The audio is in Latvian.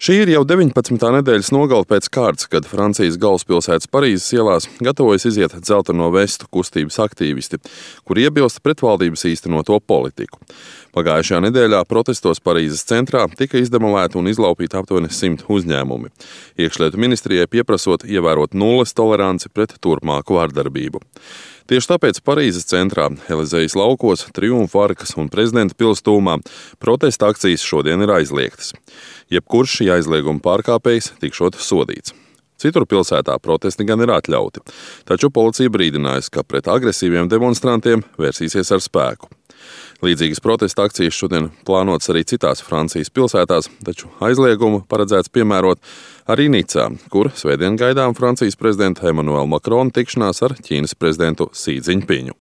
Šī ir jau 19. nedēļas nogale pēc kārtas, kad Francijas galvaspilsētas Parīzes ielās gatavojas iziet dzelteno vestu kustības aktīvisti, kuri iebilst pret valdības īstenoto politiku. Pagājušajā nedēļā protestos Parīzes centrā tika izdemolēti un izlaupīti aptuveni 100 uzņēmumi. Iekšlietu ministrijai pieprasot ievērot nulles toleranci pret turpmāku vardarbību. Tieši tāpēc Parīzes centrā, Elizejas laukos, Triumfa arkas un Prezidenta pils tūmā protesta akcijas šodien ir aizliegtas. Jebkurš šī aizlieguma pārkāpējs tikšot sodīts. Citur pilsētā protesti gan ir atļauti, taču policija brīdinājusi, ka pret agresīviem demonstrantiem vērsīsies ar spēku. Līdzīgas protesta akcijas šodien plānotas arī citās Francijas pilsētās, taču aizliegumu paredzēts piemērot arī Nicā, kur svētdien gaidām Francijas prezidenta Emmanuela Macrona tikšanās ar Ķīnas prezidentu Xi Jinpingu.